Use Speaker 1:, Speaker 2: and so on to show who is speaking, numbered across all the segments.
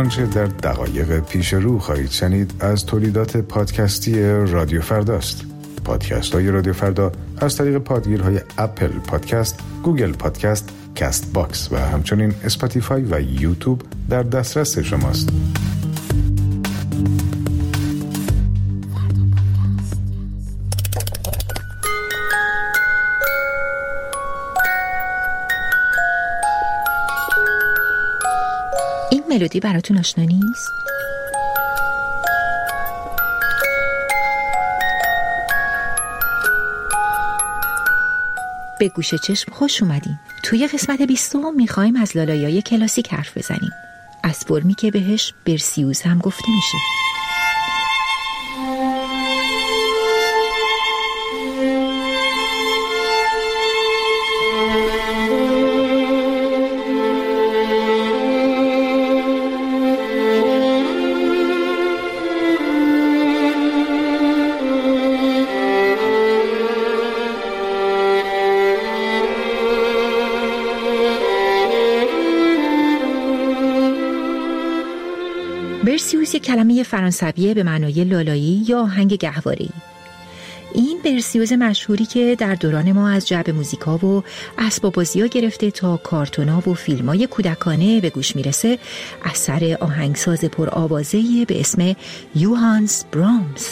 Speaker 1: آنچه در دقایق پیش رو خواهید شنید از تولیدات پادکستی رادیو فرداست. پادکست های رادیو فردا از طریق پادگیرهای اپل پادکست، گوگل پادکست، کست باکس و همچنین اسپاتیفای و یوتیوب در دسترس شماست.
Speaker 2: این ملودی براتون آشنا نیست؟ به گوش چشم خوش اومدین. توی قسمت 20 میخوایم از لالایی‌های کلاسیک حرف بزنیم، از فرمی که بهش برسیوز هم گفته میشه. برسیوز یک کلمه فرانسویه به معنای لالایی یا آهنگ گهواره‌ای. این برسیوز مشهوری که در دوران ما از جعب موزیکا و اسباب بازی‌ها گرفته تا کارتونا و فیلم‌های کودکانه به گوش میرسه، اثر آهنگساز پرآوازه‌ای به اسم یوهانس برامس.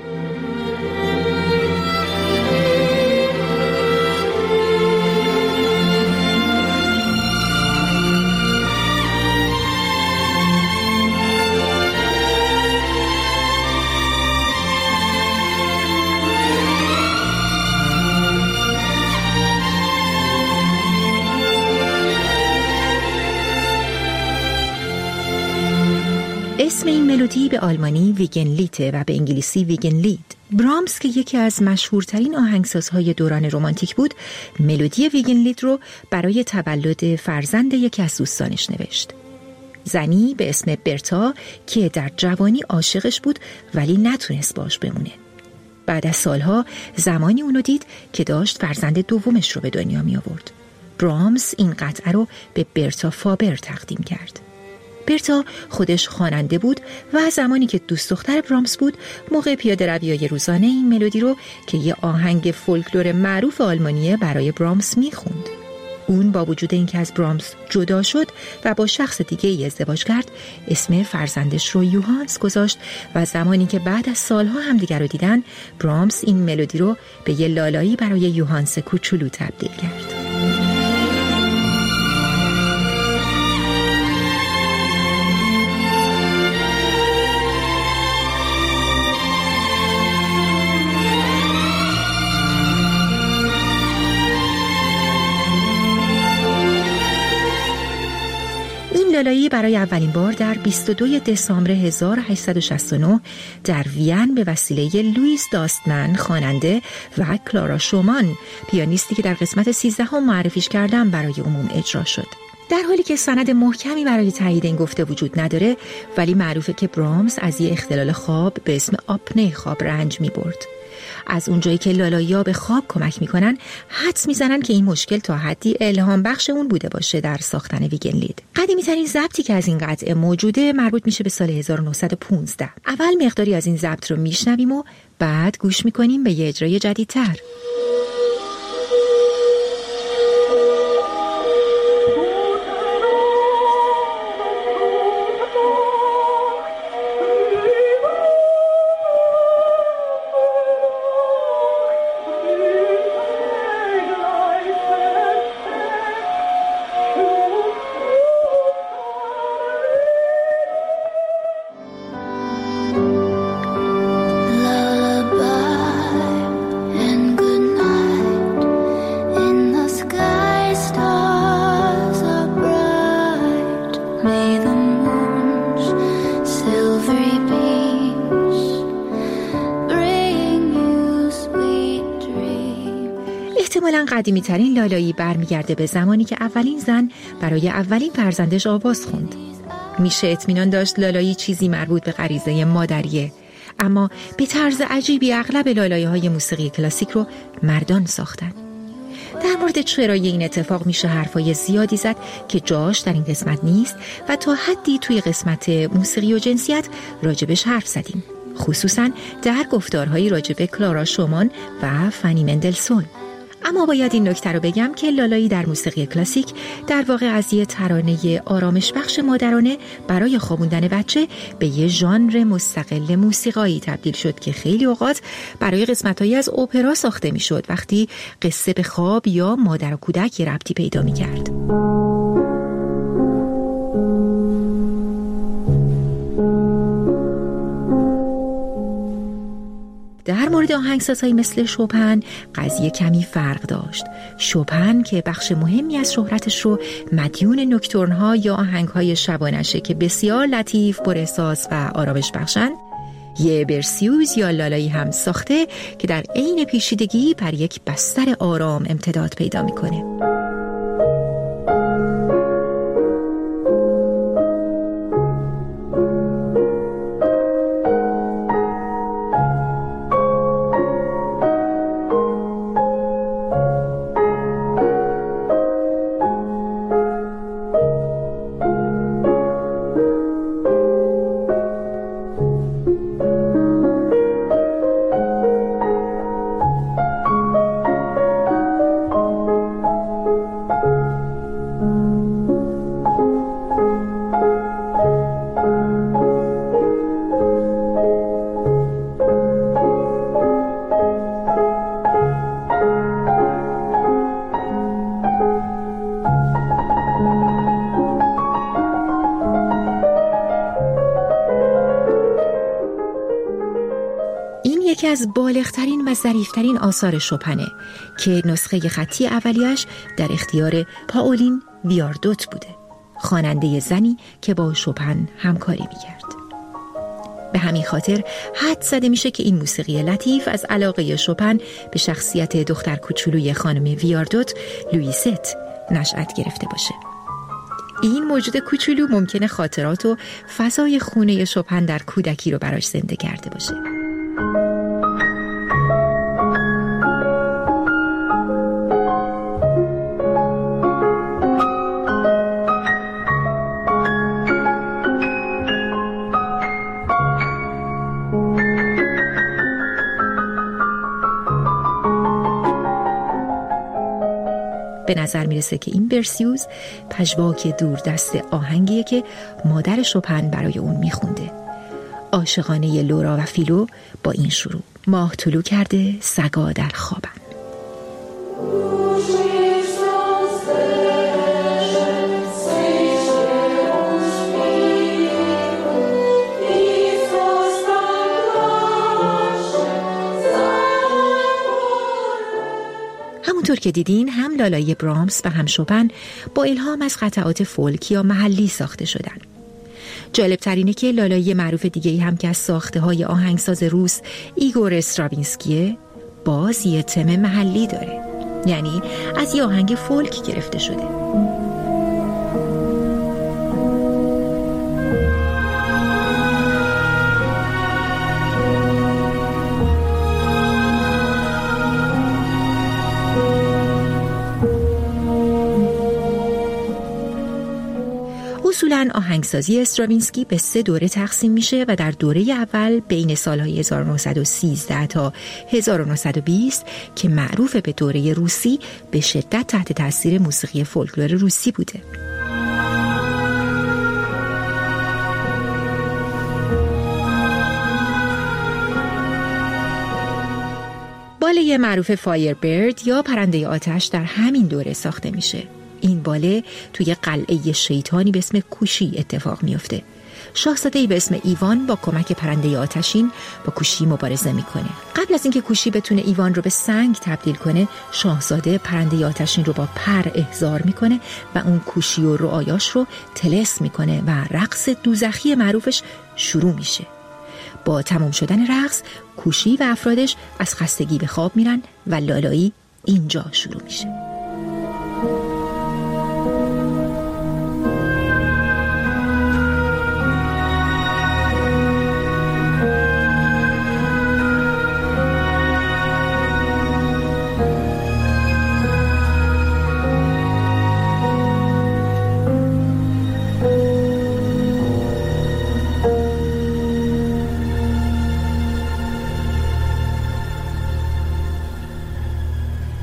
Speaker 2: اسم این ملودی به آلمانی ویگنلیته و به انگلیسی ویگنلید. برامس که یکی از مشهورترین آهنگسازهای دوران رمانتیک بود، ملودی ویگنلید رو برای تولد فرزند یکی از دوستانش نوشت. زنی به اسم برتا که در جوانی عاشقش بود ولی نتونست باش بمونه. بعد از سالها زمانی اونو دید که داشت فرزند دومش رو به دنیا می آورد. برامس این قطعه رو به برتا فابر تقدیم کرد. برتا خودش خواننده بود و زمانی که دوست دختر برامس بود، موقع پیاده روی‌های روزانه این ملودی رو که یه آهنگ فولکلور معروف آلمانیه برای برامس میخوند. اون با وجود اینکه از برامس جدا شد و با شخص دیگه ای ازدواج کرد، اسم فرزندش رو یوهانس گذاشت و زمانی که بعد از سالها همدیگر رو دیدن، برامس این ملودی رو به یه لالایی برای یوهانس کوچولو تبدیل کرد. لالایی برای اولین بار در 22 دسامبر 1869 در وین به وسیله لوئیس داستمن خواننده و کلارا شومان پیانیستی که در قسمت 13 معرفیش کردم برای عموم اجرا شد. در حالی که سند محکمی برای تایید این گفته وجود نداره، ولی معروفه که برامس از یه اختلال خواب به اسم آپنه خواب رنج می برد. از اونجایی که لالایی‌ها به خواب کمک میکنن، حدس میزنن که این مشکل تا حدی الهام بخش اون بوده باشه در ساختن ویگنلید. قدیمی‌ترین ضبطی که از این قطعه موجوده مربوط میشه به سال 1915. اول مقداری از این ضبط رو میشنویم و بعد گوش میکنیم به یه اجرای جدیدتر. احتمالاً قدیمی ترین لالایی برمیگرده به زمانی که اولین زن برای اولین فرزندش آواز خوند. میشه اطمینان داشت لالایی چیزی مربوط به غریزه مادریه، اما به طرز عجیبی اغلب لالایی‌های موسیقی کلاسیک رو مردان ساختن. در در مورد چرای این اتفاق میشه حرفای زیادی زد که جاش در این قسمت نیست و تا حدی توی قسمت موسیقی و جنسیت راجبش حرف زدیم، خصوصاً در گفتارهایی راجب کلارا شومان و فنی مندلسون. اما باید این نکته رو بگم که لالایی در موسیقی کلاسیک در واقع از یه ترانه آرامش بخش مادرانه برای خوابوندن بچه به یه ژانر مستقل موسیقایی تبدیل شد که خیلی اوقات برای قسمت‌هایی از اپرا ساخته می‌شد وقتی قصه به خواب یا مادر و کودک یه ربطی پیدا می‌کرد. در مورد آهنگسازهایی مثل شوپن قضیه کمی فرق داشت. شوپن که بخش مهمی از شهرتش رو مدیون نوکتورن‌ها یا آهنگ‌های شبانشه که بسیار لطیف، پراحساس و آرامش بخشن، یه برسیوز یا لالایی هم ساخته که در عین پیچیدگی بر یک بستر آرام امتداد پیدا می‌کنه. یکی از بالغترین و ظریفترین آثار شوپنه که نسخه خطی اولیش در اختیار پائولین ویاردوت بوده، خواننده زنی که با شوپن همکاری می‌کرد. به همین خاطر حد زده میشه که این موسیقی لطیف از علاقه شوپن به شخصیت دختر کوچولوی خانم ویاردوت، لویست، نشأت گرفته باشه. این موجود کوچولو ممکنه خاطرات و فضای خونه شوپن در کودکی رو براش زنده کرده باشه. به نظر میرسه که این برسیوز پژواک دوردست آهنگیه که مادر شوپن برای اون میخونده. عاشقانه لورا و فیلو با این شروع: ماه طلوع کرده، سگا در خوابن. همونطور که دیدین هم لالایی برامس و هم شوپن با الهام از قطعات فولک یا محلی ساخته شدن. جالب ترینه که لالایی معروف دیگه‌ای هم که از ساخته های آهنگساز روس ایگور استراوینسکیه باز یه تم محلی داره، یعنی از یه آهنگ فولک گرفته شده. اصولاً آهنگسازی استراوینسکی به 3 دوره تقسیم میشه و در دوره اول بین سالهای 1913 تا 1920 که معروف به دوره روسی به شدت تحت تاثیر موسیقی فولکلور روسی بوده. باله معروف فایربرد یا پرنده آتش در همین دوره ساخته میشه. این باله توی قلعه شیطانی به اسم کوشی اتفاق میفته. شاهزاده‌ای به اسم ایوان با کمک پرنده آتشین با کوشی مبارزه میکنه. قبل از اینکه کوشی بتونه ایوان رو به سنگ تبدیل کنه، شاهزاده پرنده آتشین رو با پر احضار میکنه و اون کوشی و رعایاش رو طلسم میکنه و رقص دوزخی معروفش شروع میشه. با تمام شدن رقص، کوشی و افرادش از خستگی به خواب میرن و لالایی اینجا شروع میشه.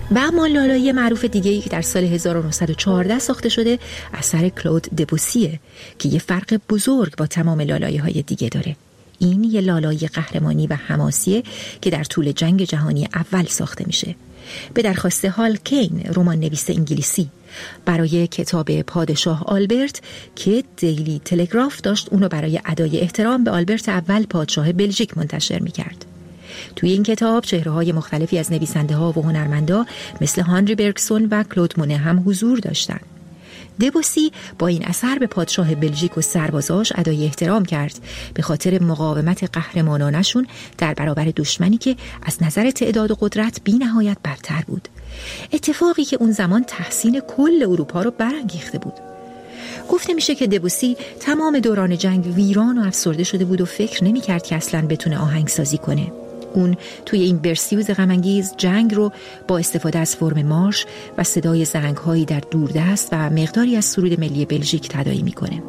Speaker 2: و اما لالایی معروف دیگه‌ای که در سال 1914 ساخته شده اثر کلود دبوسیه که یه فرق بزرگ با تمام لالایی‌های دیگه داره. این یه لالایی قهرمانی و حماسیه که در طول جنگ جهانی اول ساخته میشه. به درخواست هال کین، رمان نویس انگلیسی، برای کتاب پادشاه آلبرت که دیلی تلگراف داشت اونو برای ادای احترام به آلبرت اول پادشاه بلژیک منتشر میکرد. توی این کتاب چهره‌های مختلفی از نویسنده‌ها و هنرمندا مثل هانری برگسون و کلود مونه هم حضور داشتن. دبوسی با این اثر به پادشاه بلژیک و سربازاش ادای احترام کرد به خاطر مقاومت قهرمانانشون در برابر دشمنی که از نظر تعداد و قدرت بی نهایت برتر بود. اتفاقی که اون زمان تحسین کل اروپا رو برانگیخته بود. گفته میشه که دبوسی تمام دوران جنگ ویران و افسرده شده بود و فکر نمی‌کرد که اصلاً بتونه آهنگسازی کنه. اون توی این برسیوز غم‌انگیز جنگ رو با استفاده از فرم مارش و صدای زنگ‌هایی در دوردست و مقداری از سرود ملی بلژیک تداعی می‌کنه.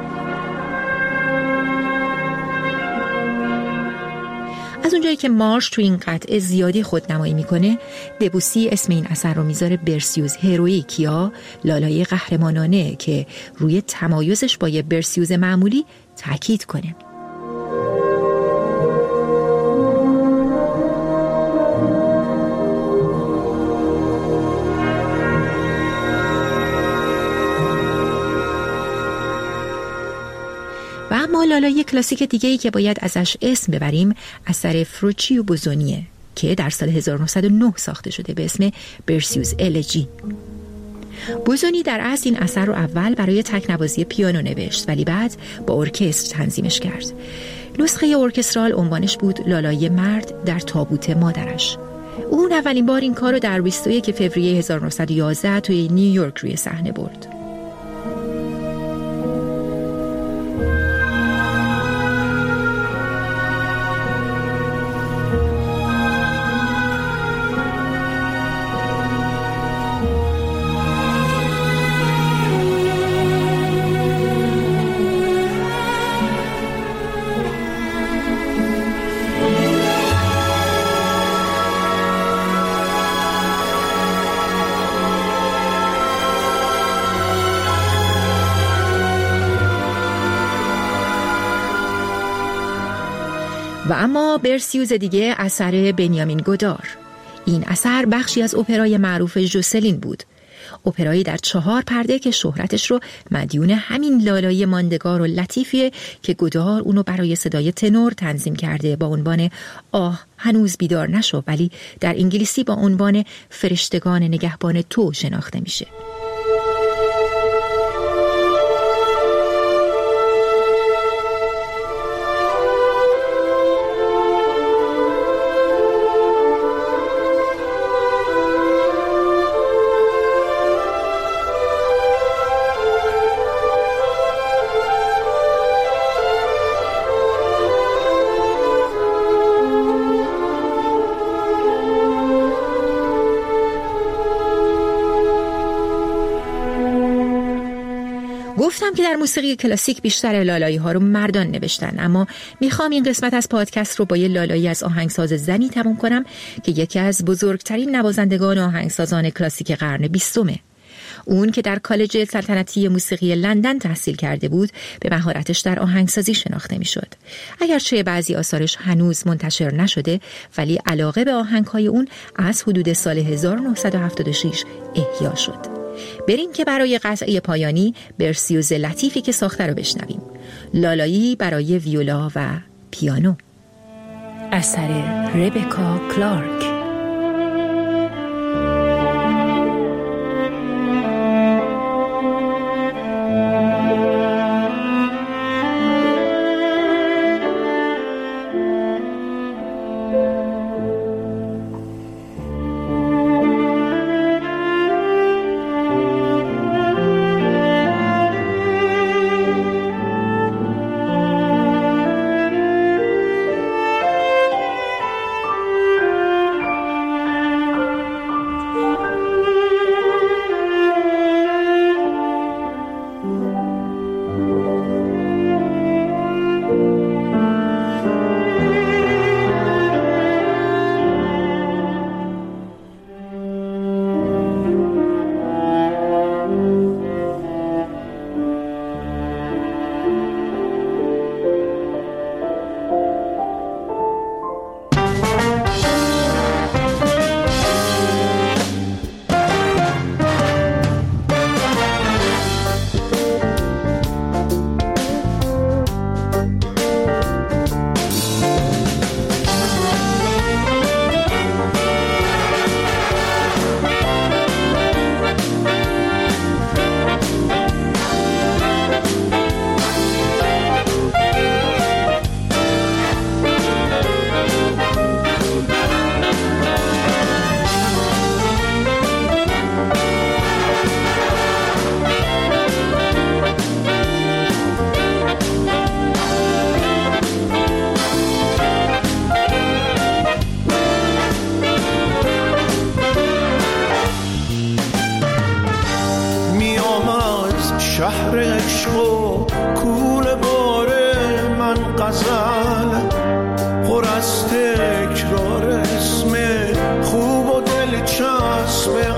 Speaker 2: از اونجایی که مارش توی این قطعه زیادی خودنمایی می‌کنه، دبوسی اسم این اثر رو میذاره برسیوز هروئیک یا لالایی قهرمانانه که روی تمایزش با یه برسیوز معمولی تاکید کنه. و اما لالایی کلاسیک دیگه‌ای که باید ازش اسم ببریم اثر فروچیو بوزونیه که در سال 1909 ساخته شده به اسم برسیوز الژی. بوزونی در اصل این اثر رو اول برای تکنوازی پیانو نوشت ولی بعد با ارکستر تنظیمش کرد. نسخه ارکسترال عنوانش بود لالایی مرد در تابوت مادرش. اون اولین بار این کار رو در 21 فوریه 1911 توی نیویورک روی صحنه برد. و اما برسیوز دیگه اثر بنیامین گودار. این اثر بخشی از اپرای معروف ژوسلین بود. اپرایی در 4 پرده که شهرتش رو مدیون همین لالایی ماندگار و لطیفیه که گودار اونو برای صدای تنور تنظیم کرده با عنوان آه هنوز بیدار نشو، ولی در انگلیسی با عنوان فرشتگان نگهبان تو شناخته میشه. گفتم که در موسیقی کلاسیک بیشتر لالایی ها رو مردان نوشتن، اما میخوام این قسمت از پادکست رو با یه لالایی از آهنگساز زنی تموم کنم که یکی از بزرگترین نوازندگان آهنگسازان کلاسیک قرن 20. اون که در کالج سلطنتی موسیقی لندن تحصیل کرده بود به مهارتش در آهنگسازی شناخته میشد. اگرچه بعضی آثارش هنوز منتشر نشده ولی علاقه به آهنگهای اون از حدود سال 1976 احیا شد. بریم که برای قطعه پایانی برسیوز لطیفی که ساخته رو بشنویم. لالایی برای ویولا و پیانو، اثر ربکا کلارک.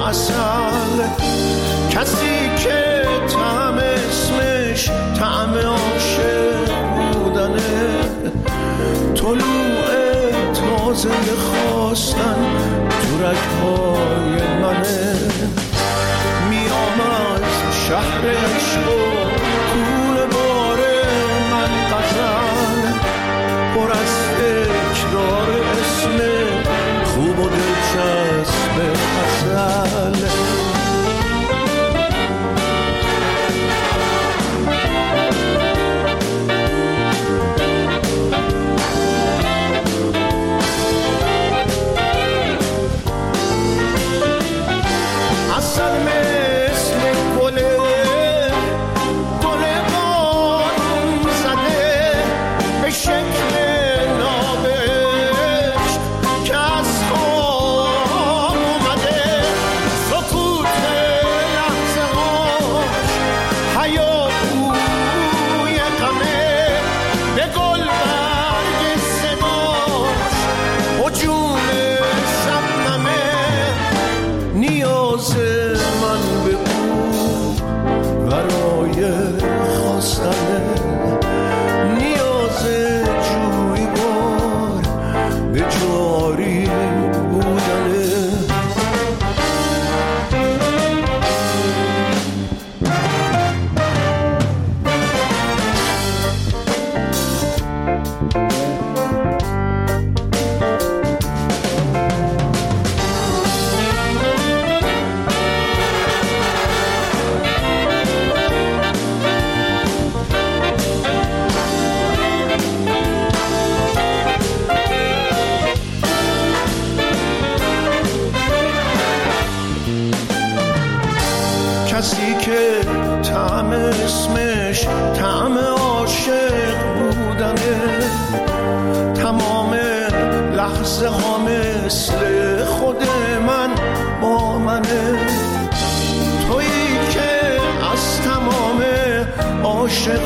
Speaker 3: عسل، کسی که طعم اسمش طعم عاشق بودنه، طلوع تازه خواستن تو رگ‌های منه، میام از شهر عشق و کوره بار من غزل، پر از تکرار اسم خوب و دلچسب غزل. کسی که طعم اسمش طعم عاشق بودنه، تمام لحظه ها مثل خود من با منه، تویی که از تمام عاشق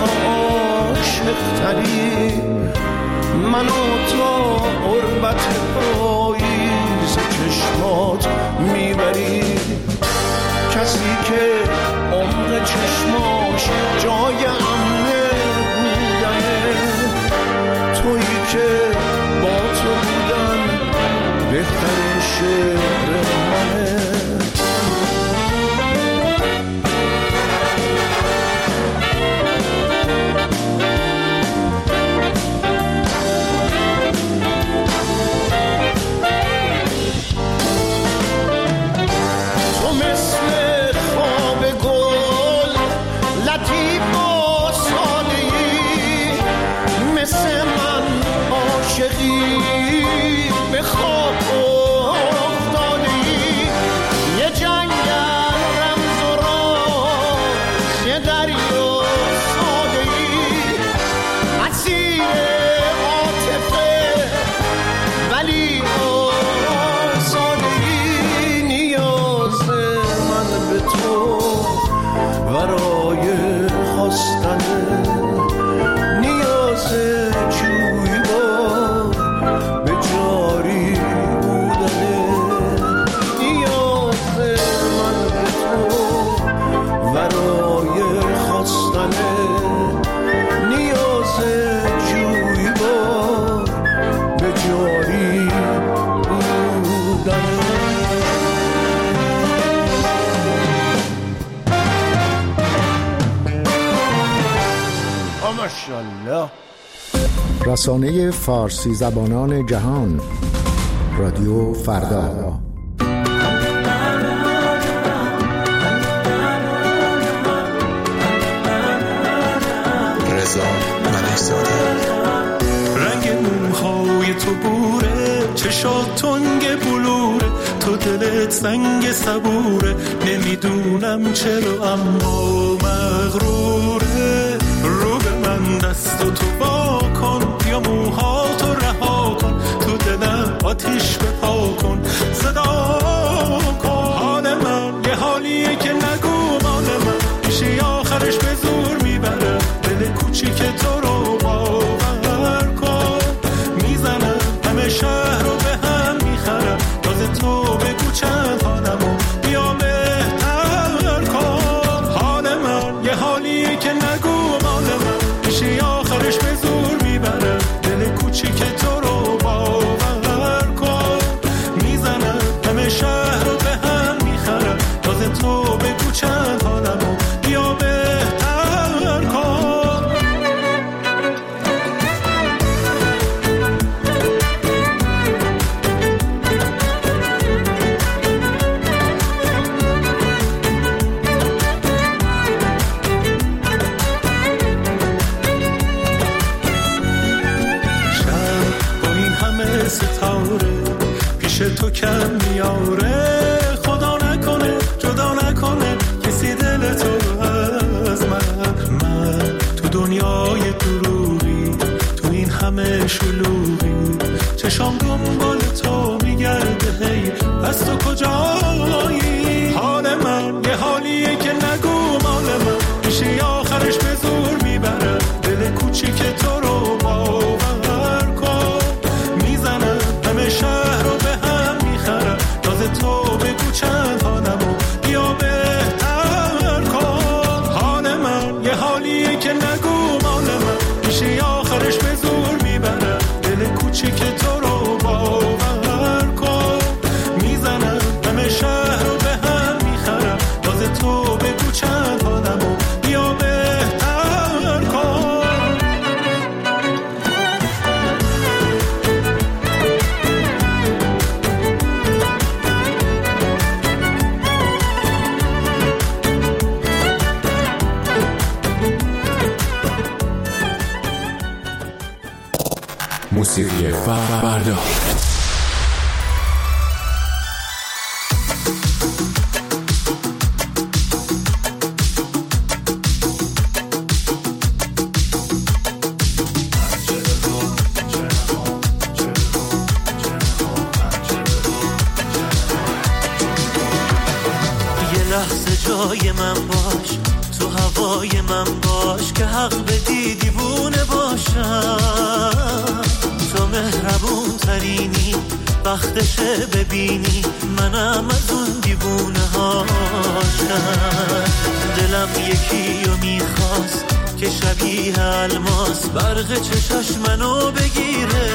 Speaker 3: تری منو تا قربت پاییز چشمات میبری، کسی که عمق چشماش جای امنه بودنه، تویی که با تو بودن بهترین شعر منه. به خواب افتادی، یه جنگل رمز و راز، یه دریا ساده‌ای، اسیر عاطفه ولی آزاده‌ای، نیاز من به تو برای خواستنه، نیاز
Speaker 4: رسانه فارسی زبانان جهان، رادیو فردا.
Speaker 5: رضا ملک‌زاده. رنگ موهای تو بوره، چشات تنگ بلوره، تو دلت سنگ صبوره، نمیدونم چرا اما مغروره، رو به من دست و تو با کن، یا موهاتو رها کن، تو دلم آتیش بپا کن، صدا کن. حال من یه حالیه که نگو مال من، میشه آخرش به زور میبره، دل کوچیک تو رو باور کن، میزنم همه شهر رو به هم میخرم، باز تو بگو چند حالمو بیا پیش تو کم میاره. خدا نکنه جدا نکنه کسی دل تو از من تو دنیای دروغی، تو این همه شلوغی، چشام دنبال تو میگرده هی از تو کجایی. حال من یه حالیه که نگو مال من، میشه آخرش به زور میبره دل کوچیک تو رو باور کن. میزنم همه شهر رو به هم میخرم، تازه تو بگو چند حالمو بیا بهتر کن. حال من یه حالیه که نگو مال من، میشه آخرش به زور میبره دل کوچیک تو رو باور کن. میزنم همه شهر رو به هم میخرم، تازه تو بگو چند حالمو بیا بهتر کن.
Speaker 6: موسیقی فردا.
Speaker 3: جای من باش، تو هوای من باش که حق بدی دیوونه باشم. تو مهربون ترینی، وقتشه ببینی منم از اون دیوونه هاشم. دلم یکی رو میخواست که شبیه الماس برق چشاش منو بگیره.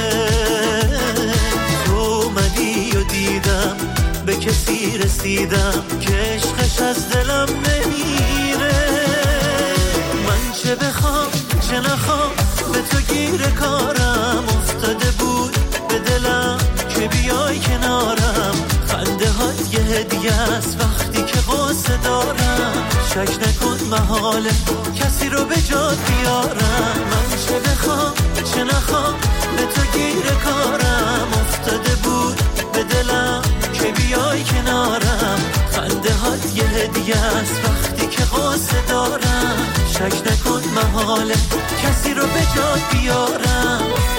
Speaker 3: تو اومدی و دیدم به کسی رسیدم که عشقش از دلم نمیره. من چه بخوام چه نخوام به تو گیر کارم افتاده بود به دلم که بیای کنارم. خنده هات یه هدیه است وقتی که قصه دارم. شک نکن محاله کسی رو به جات بیارم. من چه بخوام چه نخوام به تو گیر کارم افتاده بود به دلم که بیای کنارم. خنده هات یه هدیه است وقتی که قصه دارم. شک نکن محاله کسی رو به جات بیارم.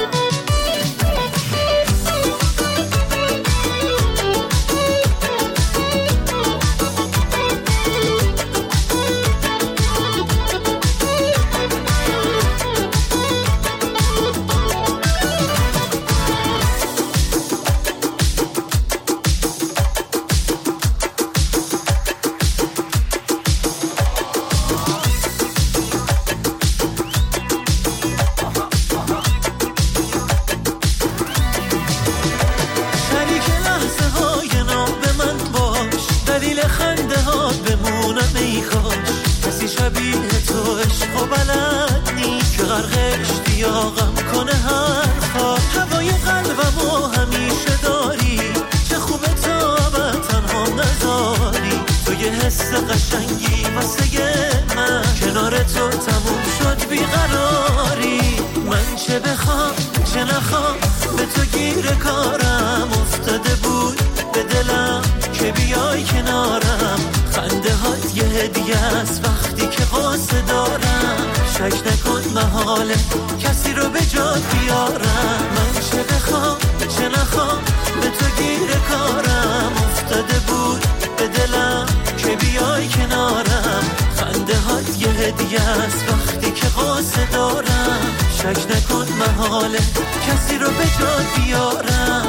Speaker 3: قشنگی واسه من کنار تو تموم شد بیقراری. من چه بخوام چه نخوام به تو گیر کارم افتاده بود به دلم که بیای کنارم. خنده هات یه هدیه است وقتی که قصه دارم. شک نکن محاله کسی رو به جات بیارم. من چه بخوام چه نخوام به تو گیر کارم افتاده بود به دلم که بیای کنارم. خنده هات یه هدیه است وقتی که قصه دارم. شک نکن محاله کسی رو به جات بیارم.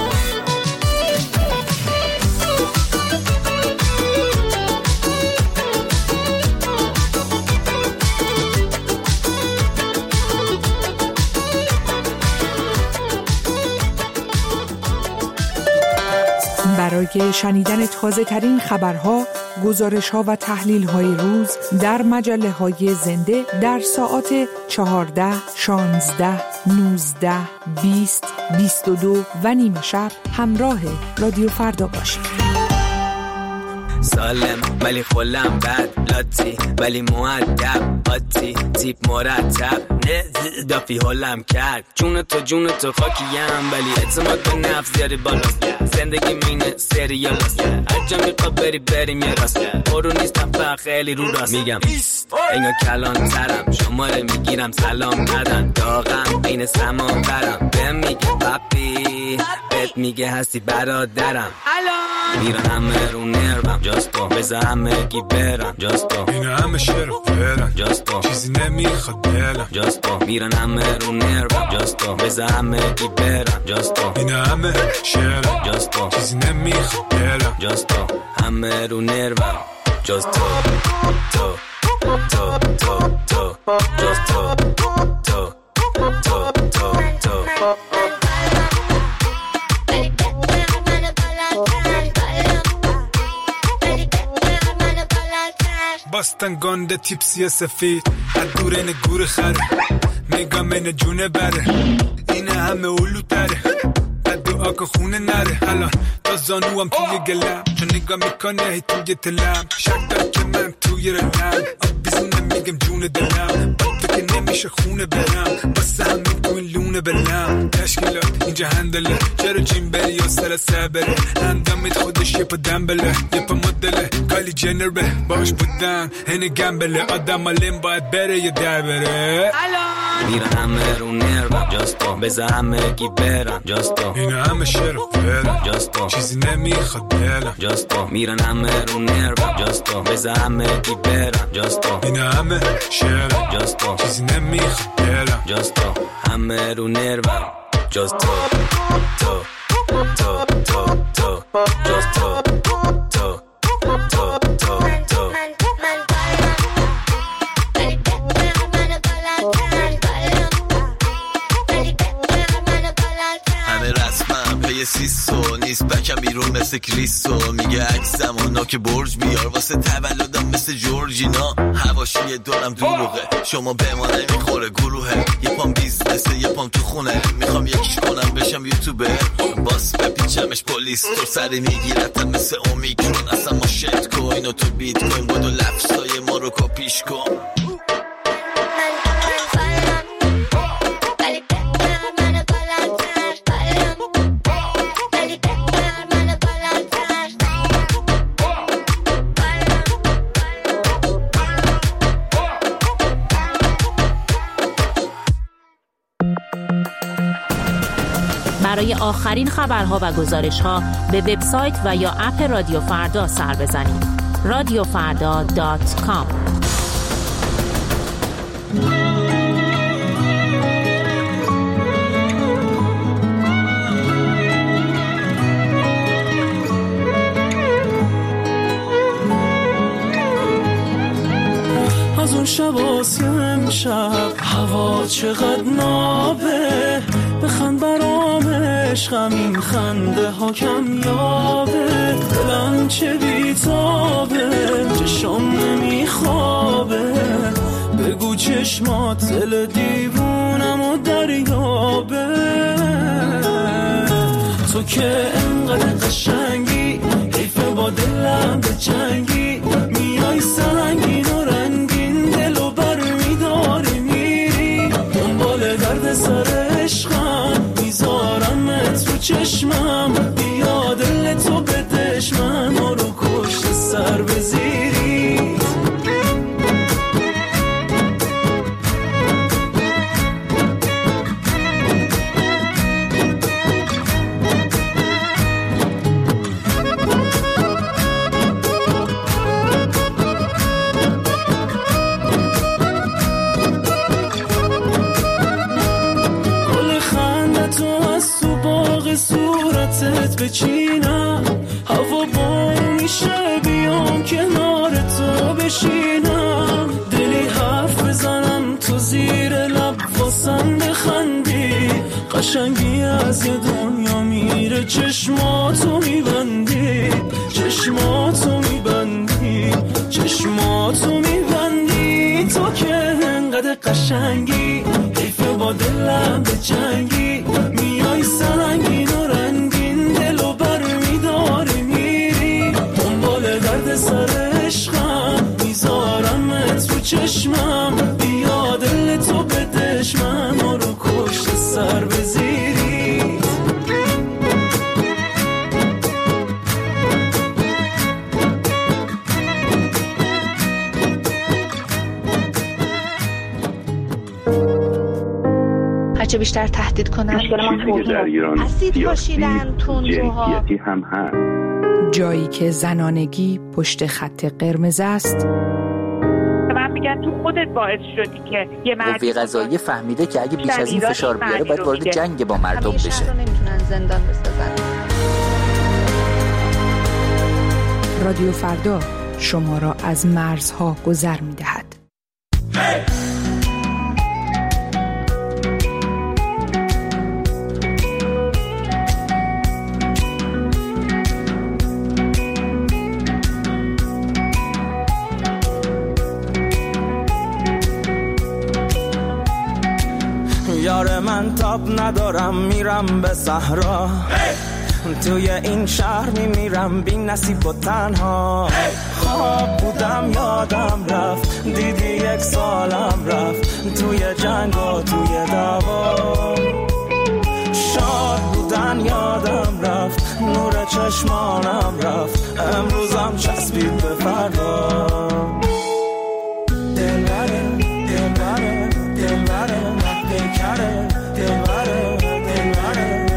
Speaker 7: برای شنیدن تازه ترین خبرها، گزارش‌ها و تحلیل‌های روز در مجله‌های زنده در ساعات 14، 16، 19، 20، 22 و نیم شب همراه رادیو فردا باشید.
Speaker 6: سالم ولی خلم بد لاتی ولی مؤدب آتی تیپ مرتب نه دافی حالم کرد جون تو خاکیم ولی اعتماد به نفس زیادی بالاست زندگی مینه سریالاست هر جا میخواد بریم یه راست برو نیستم فقط خیلی رو راست میگم انگار کلان ترم شماره میگیرم سلام ندن داغم بین سما برم بهم میگه پاپی بهت میگه هستی برادرم میرن همه رو نرمم جاستو بذار همه گی برم جاستو
Speaker 5: این همه شعر و برم
Speaker 6: جاستو
Speaker 5: چیزی نمیخواد دلم
Speaker 6: جاستو میرن همه رو نرمم جاستو بذار همه گی برم جاستو
Speaker 5: این همه شعر
Speaker 6: جاستو
Speaker 5: چیزی نمیخواد دلم
Speaker 6: جاستو همه رو نرمم جاستو تو جاستو تو
Speaker 5: باستن گنده تیپسی سفید از دور این گور خره نگام این جونه بره این همه اولو تره بد دعا که خونه نره الان تا زانوام توی گلم چون نگاه میکنه هی توی تلم شک دار که من توی رلم بیزی نمیگم جون دلم بد که نمیشه خونه برم باسه همین تو این لونه بلم تشکیلات اینجا هندله چرا جیم بری و سر سبره اندامت خودش یه پا دنبله یه پا مدله کالی جنر به باش بودن هنه گمبله آدم علم باید بره یه در بره
Speaker 6: میرن همه رو نرمم جاستو بذار همه گی برم جاستو
Speaker 5: این همه شعر و برم
Speaker 6: جاستو
Speaker 5: چیزی نمیخواد دلم
Speaker 6: جاستو میرن همه رو نرمم جاستو بذار همه گی برم جاستو
Speaker 5: این همه شعر
Speaker 6: جاستو
Speaker 5: چیزی نمیخواد دلم
Speaker 6: جاستو همه رو نرمم جاستو تو جاستو تو
Speaker 8: سیسو نیست بکم بیرون مثل کریسو میگه عکسم و ناک برج بیار واسه تولدم مثل جورجینا هواشی یه دورم دروغه شما به ما نمیخوره گروهه یه پام بیزنسه یه پام تو خونه میخوام یکیش کنم بشم یوتیوبر باس بپیچمش پلیس تو سری میگیرتم مثل اومیکرون اصلا ما شت کوین و تو بیت کوین بودو لفظای ما رو کپیش کن
Speaker 2: برای آخرین خبرها و گزارش‌ها به وبسایت و یا اپ رادیو فردا سر بزنید. radiofarda.com
Speaker 3: از اون شب آسیه امشب هوا چقدر نابه بخند برام عشقم این خنده ها کم یابه دلم چه بیتابه چشم نمیخوابه بگو چشمات دل دیوونم و دریابه تو که انقدر قشنگی حیفه با دلم به جنگی میای سنگین و رنگین دلو بر میداری میری دنبال درد سر عشقم میذارمت رو چشمم بیا دل تو بدش من رو کشت سر بزیری صورتت بچینم هوا بارون میشه بیام کنار تو بشینم دلی حرف بزنم تو زیر لب واسم بخندی قشنگی از یه دنیا میره چشماتو میبندی چشماتو میبندی چشماتو میبندی تو که انقدر قشنگی حیفه با دلم به جنگی میای سنگین و رنگین دلو بر میداری میری دنبال درد
Speaker 9: بیشتر تهدید کنن.
Speaker 10: مشکل ما در ایران
Speaker 9: اسید پاشیدن، تندروها،
Speaker 10: جنسیتی هم هست.
Speaker 7: جایی که زنانگی پشت خط قرمز است.
Speaker 11: من میگم تو خودت باعث شدی که یه
Speaker 12: قوه قضاییه فهمیده که اگه بیش از این فشار بیاره باید وارد جنگ با مردم بشه.
Speaker 9: همیشه رو نمیتونن زندان بسازن.
Speaker 7: رادیو فردا شما را از مرزها گذر می‌دهد.
Speaker 13: یار من تاب ندارم میرم به صحرا، توی این شهر میمیرم بی نصیب و تنها. خواب بودم یادم رفت، دیدی 1 سالم رفت، توی جنگ و توی دعوا. شاد بودن یادم رفت، نور چشمانم رفت، امروزم چسبید به فردا. دلبره دلبره دلبره محبکره، دلبره دلبره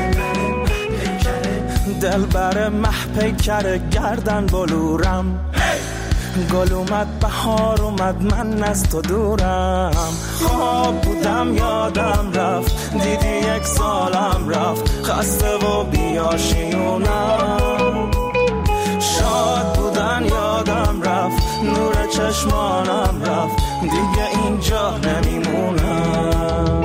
Speaker 13: دلبره محپیکره، گردن بلورم. گل اومد بهار اومد من از تو دورم. خواب بودم یادم رفت، دیدی 1 سالم رفت، خسته و بیاشیونم. شاد بودن یادم رفت، نور چشمانم رفت، دیگه اینجا نمیمونم.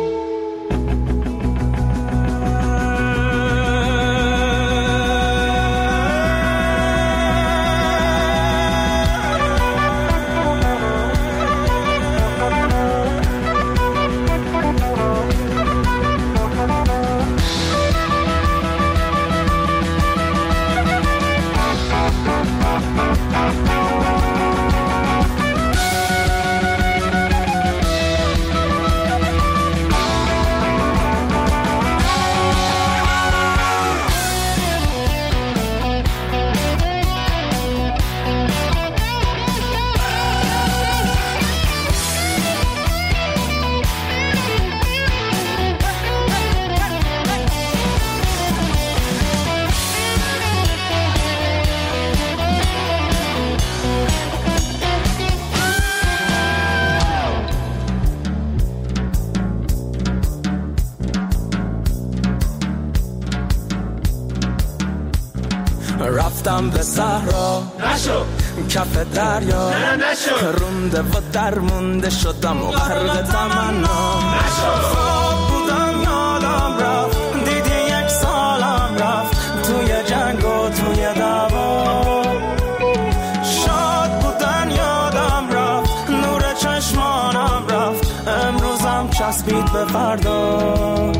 Speaker 13: رفتم به صحرا نشو، کف دریا نشو، رونده و درمونده شدم و غرق تمنا نشو. خواب بودم یادم رفت، دیدی 1 سالم رفت، توی جنگ و توی دعوا. شاد بودن یادم رفت، نور چشمانم رفت، امروزم چسبید به فردا.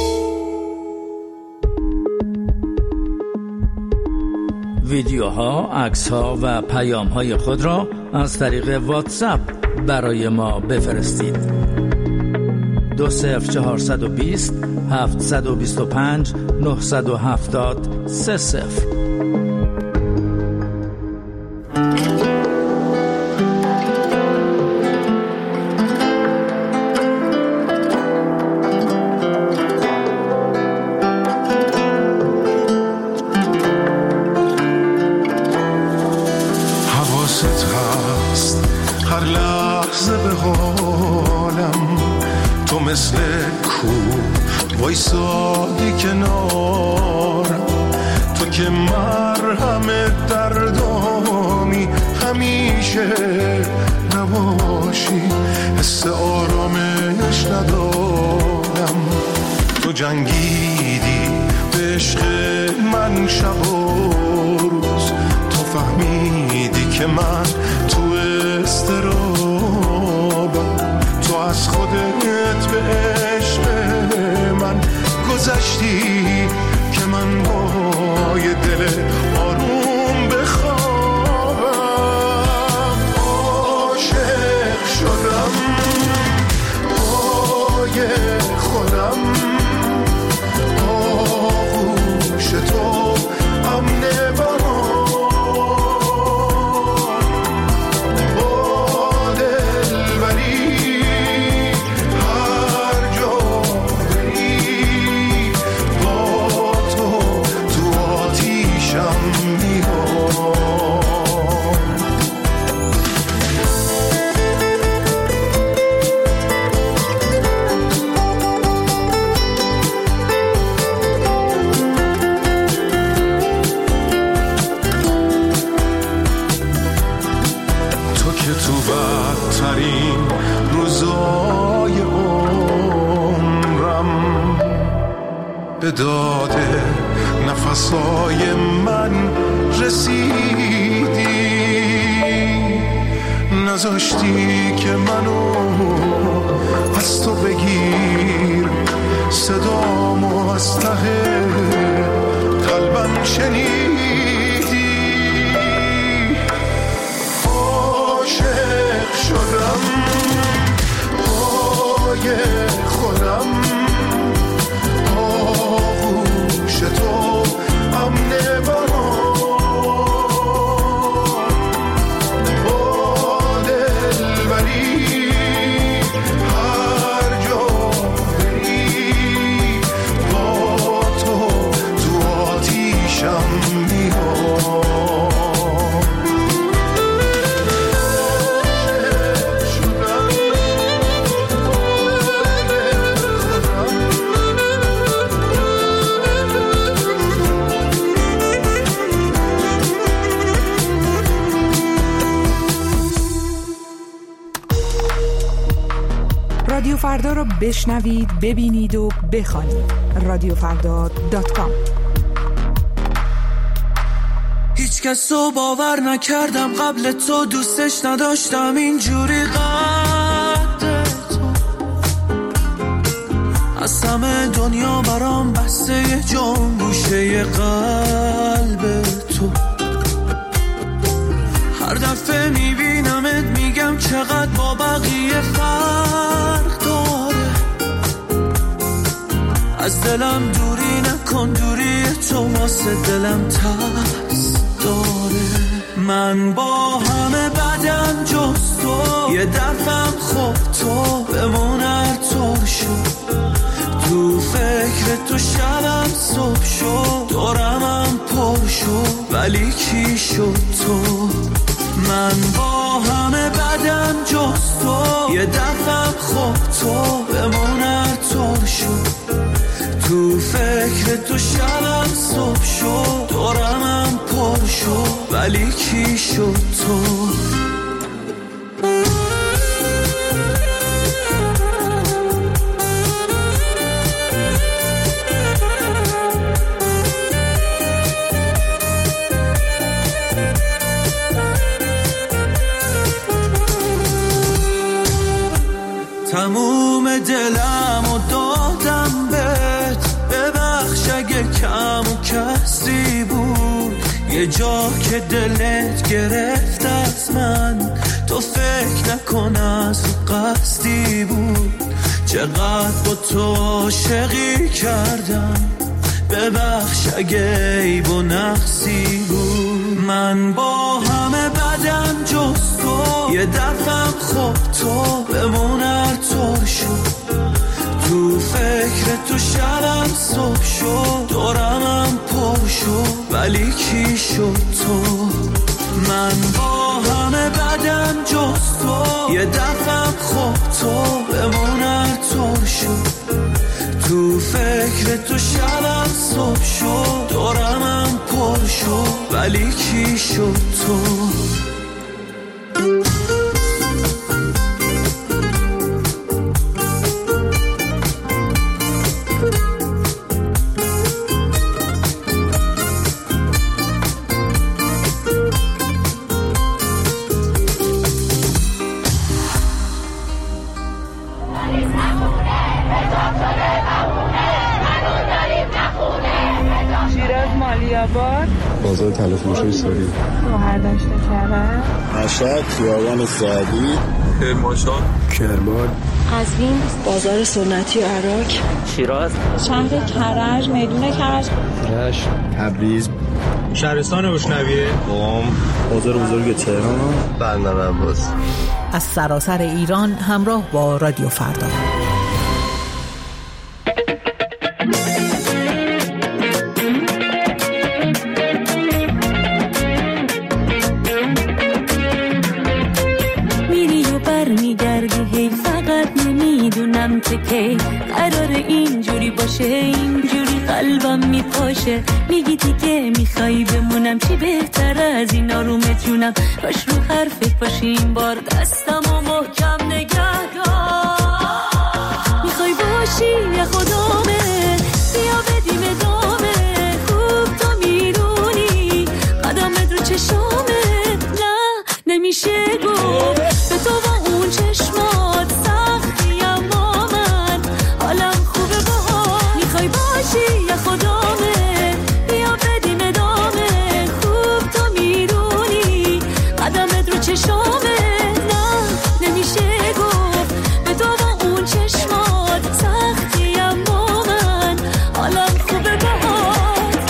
Speaker 14: ویدیوها، عکس‌ها و پیام‌های خود را از طریق واتساپ برای ما بفرستید. 20420 725 970 30.
Speaker 5: مثل کو وایسادی کنار، تو که مرهم دردامی همیشه نباشی، حس آرامش ندارم. تو جنگیدی به عشق من شب و روز، تو فهمیدی که من تو اضطرابم، تو از خودت به عشق من گذشتی که من با یه دل آروم بخوابم. عاشق شدم پای خودم، آغوش تو امن برام، با دلبری هر جا آتیشم میاد. تو که تو بدترین روزای عمرم به داد نفسای من رسیدی، نذاشتی که منو از تو بگیر، صدامو از ته قلبم شنیدی. عاشق شدم پای خودم، آغوش تو امن برام، با دلبری هر جا بری، با تو تو آتیشم میاد.
Speaker 7: رادیو فردا را بشنوید، ببینید و بخوانید. رادیوفردا.com.
Speaker 13: هیچ کس رو باور نکردم قبل تو، دوستش نداشتم اینجوری قد تو، از همه دنیا برام بسته جنبوشه قلب تو. هر دفعه میبینمت میگم چقدر با بقیه فرق داره، از دلم دوری نکن، دوری تو واسه دلم ترس داره. من با همه بدم جز تو، یه دفعم خب تو بمون هر طور شد، تو فکر تو شبم صبح شد، دورمم پر شد ولی کی شد تو. من با همه بدم جز تو، یه دفعم خب تو بمون هر طور شد، تو فکر تو شبم صبح شد، دورمم پر شد ولی کی شد تو. تموم دلم و دادم بهت، ببخش اگه کم و کسی بود، یه جا که دلت گرفت از من، تو فکر نکن از قصدی بود. چقدر با تو عاشقی کردم، ببخش اگه عیب و نقصی بود. من با همه بدم جز تو، یه دفعم خب تو بمون هر طور شد، تو فکر تو شبم صبح شد، دورمم پر شد ولی کی شد تو. من با همه بدم جز تو، یه دفعم خب تو بمون هر طور شد، تو فکر تو شبم صبح شد، دورمم پر شد ولی کی شد تو.
Speaker 15: بازار تلفروشی ساری،
Speaker 9: شوهرداشت کرد،
Speaker 15: مشهد، خیابان سعدی،
Speaker 16: کرمانشاه،
Speaker 15: کرمان،
Speaker 9: قزوین، بازار سنتی عراق،
Speaker 12: شیراز،
Speaker 9: شهر کرج، میدون کرج،
Speaker 15: رشت، تبریز،
Speaker 16: شهرستان روشنویه،
Speaker 15: قم، بازار بزرگ تهران،
Speaker 16: بندر عباس.
Speaker 2: از سراسر ایران همراه با رادیو فردا.
Speaker 17: هی قرار اینجوری باشه، اینجوری قلبم میپاشه. میگی دیگه میخوای بمونم، چی بهتر از این آرومت جونم. باش رو حرفت باشی این بار، دستمو محکم نگه دار. میخوای باشی یا خدامه، بیا بدیم ادامه. خوب تو میدونی قدمت رو چشامه. نه نمیشه گفت به تو با اون چشمات سختی، اما من حالم خوبه باهات. میخوای باشی یا خدامه، بیا بدیم ادامه. خوب تو میدونی قدمت رو چشامه. نه نمیشه گفت به تو با اون چشمات سختی، اما من حالم خوبه باهات.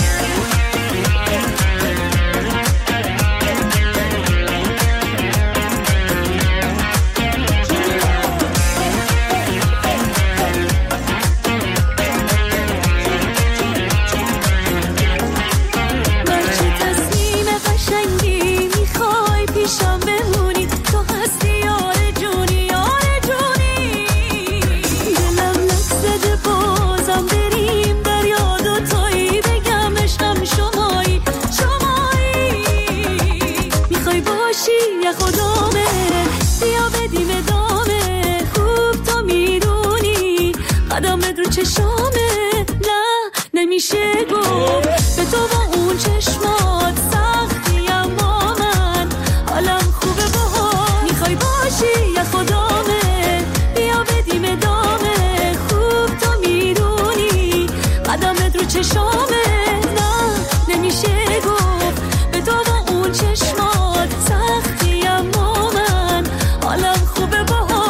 Speaker 17: چشامه. نه نمیشه گفت به تو با اون چشمات سختی، اما من حالم خوبه باهات. میخوای باشی یا خدامه، بیا بدیم ادامه. خوب تو میدونی قدمت رو چشامه. نه نمیشه گفت به تو با اون چشمات سختی، اما من حالم خوبه باهات.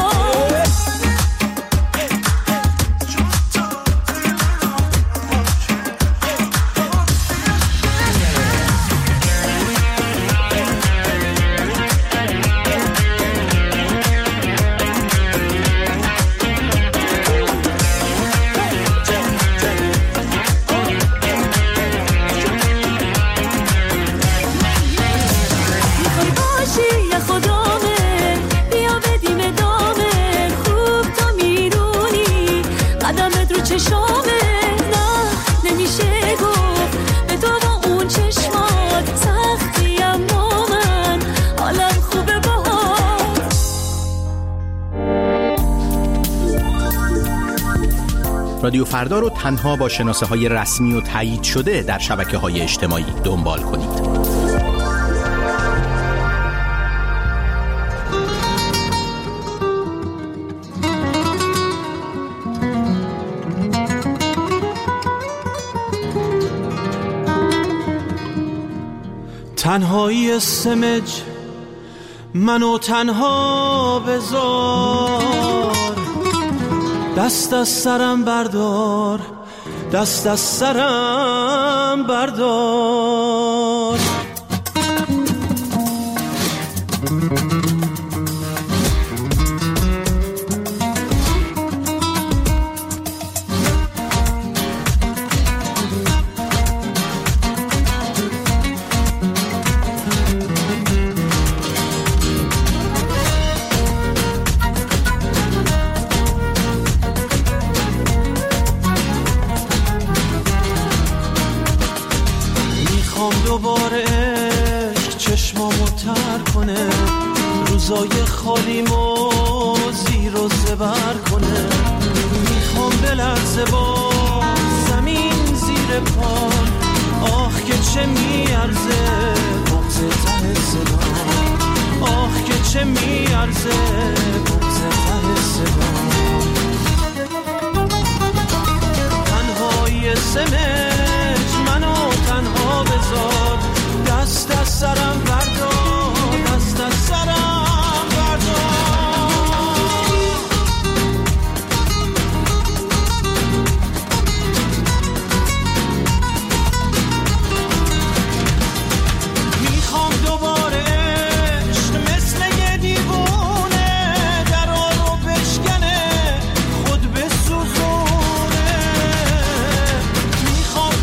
Speaker 18: رادیو فردا رو تنها با شناسه‌های رسمی و تایید شده در شبکه‌های اجتماعی دنبال کنید.
Speaker 3: تنهایی سمج منو تنها بذار، دست از سرم بردار، دست از سرم بردار. دوباره عشق چشمامو تر کنه، روزای خالیمو زیر و زبر کنه. میخوام بلرزه با زمین زیر پام، آخ که چه میارزه بغض ته صدام، آخ که چه میارزه بغض ته صدام. تنهایی سمج منو تنها بذار، دست از سرم بردار، دست از سرم بردار. میخوام دوباره عشق مثل یه دیوونه درا رو بشکنه، خود بسوزونه. میخوام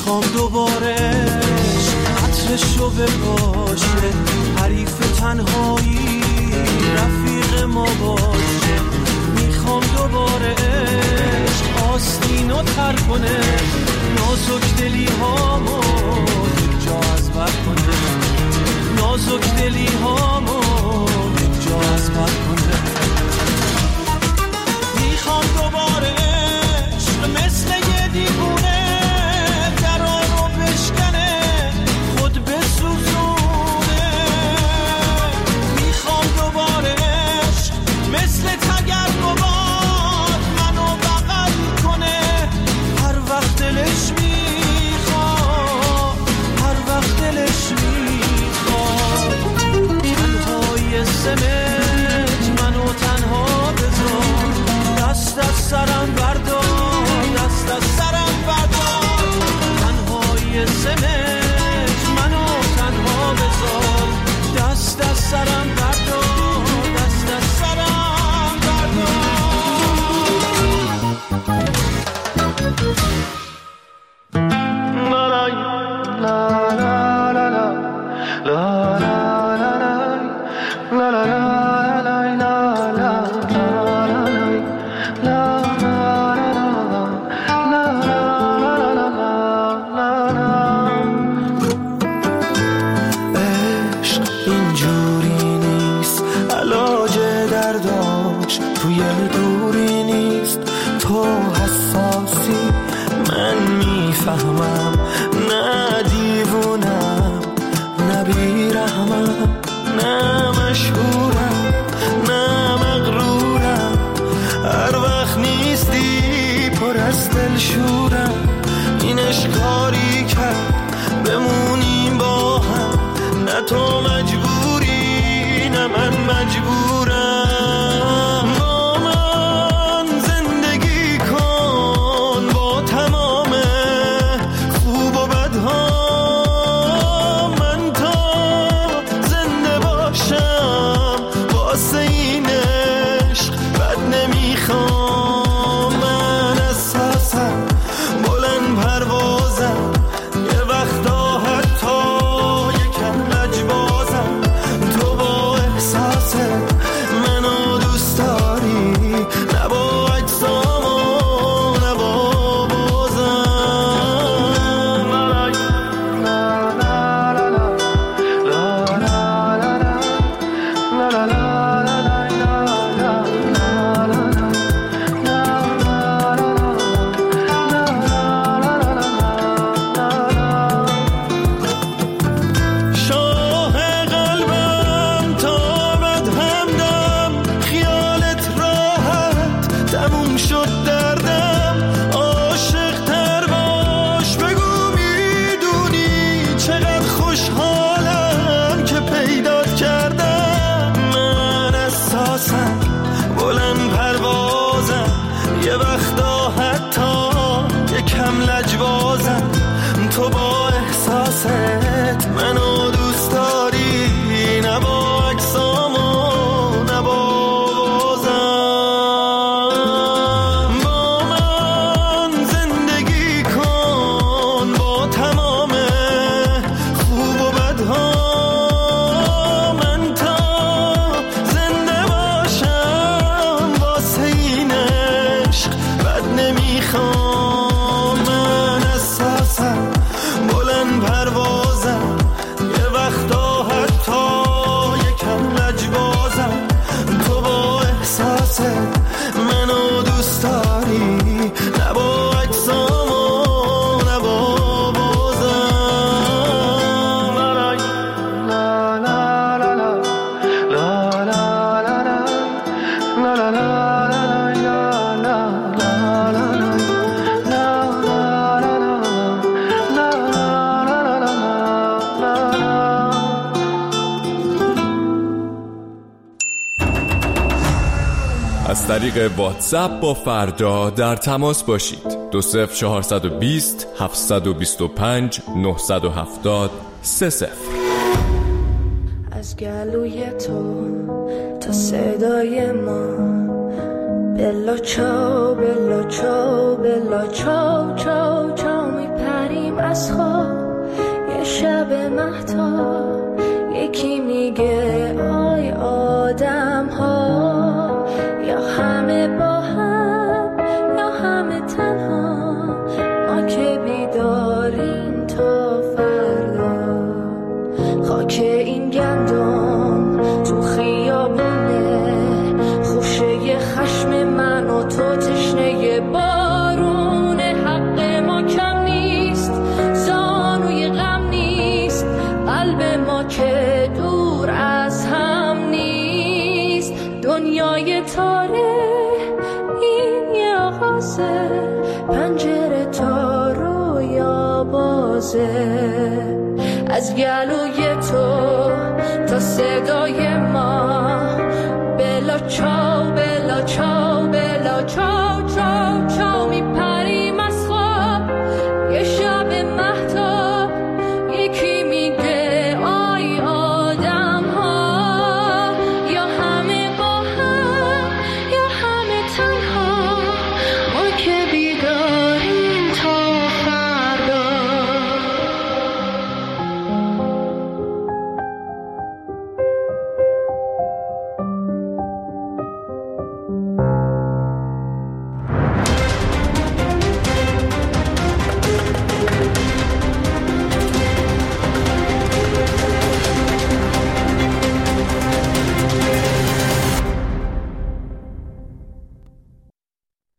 Speaker 3: میخوام دوباره عطرشو بپاشه، حریف تنهایی رفیق ما باشه. میخوام دوباره آستینو تر کنه، نازک دلی هامو یک جا از بر کنه، نازک دلی هامو یک جا از بر کنه. میخوام دوباره عشق مثل یه دیوونه درا رو بشکنه، خود بسوزونه. میخوام دوباره عشق مثل تگرگوات منو بغل کنه، هر وقت دلش میخواد، هر وقت دلش میخواد. تنهای سمج منو تنها بذار، دست از سرم بردار، دست از سرم بردار. تنهای سمج منو تنها بذار، دست از سرم بردار، دست از سرم بردار. تو مجبوری نه من مجبورم، با من زندگی کن با تمام خوب و بدها. من تا زنده باشم واسه این عشق بد نمیخوام. من اساسم بلند پروازم، یه وقتا حتی منو دوست داری، نبا اجسامو نبا بازم. لا لا لا لا لا لا تو با احساست منو دوست داری، نبا اجسامو نبا بازم. با من زندگی کن با تمام خوب و بدها. من تا زنده باشم واسه این عشق بد نمیخوام. من اساسم بلند پروازم، یه وقتا حتی یکم لجبازم. تو با احساست منو دوست داری، نبا اجسامو نبا بازم. لا لا لا لا لا لا لا لا لا لا.
Speaker 19: از طریق واتساپ با فردا در تماس باشید. 20420 725 970 30.
Speaker 20: از گلوی تو تا صدای ما بلا چاو بلا چاو بلا چاو چاو چاو میپریم از خواب یه شب مهتاب یکی میگه آی آدم ها یا همه با هم یا همه تنها ما که بیداریم تا فردا خاک این گندم تو خیابونه خوشه خشم من و تو تشنه بارون حق ما کم نیست زانوی غم نیست قلب ما که دور از هم نیست دنیای تاره این یه آغازه پنجره تا رویا بازه از گلوی تو تا صدای ما بلا چا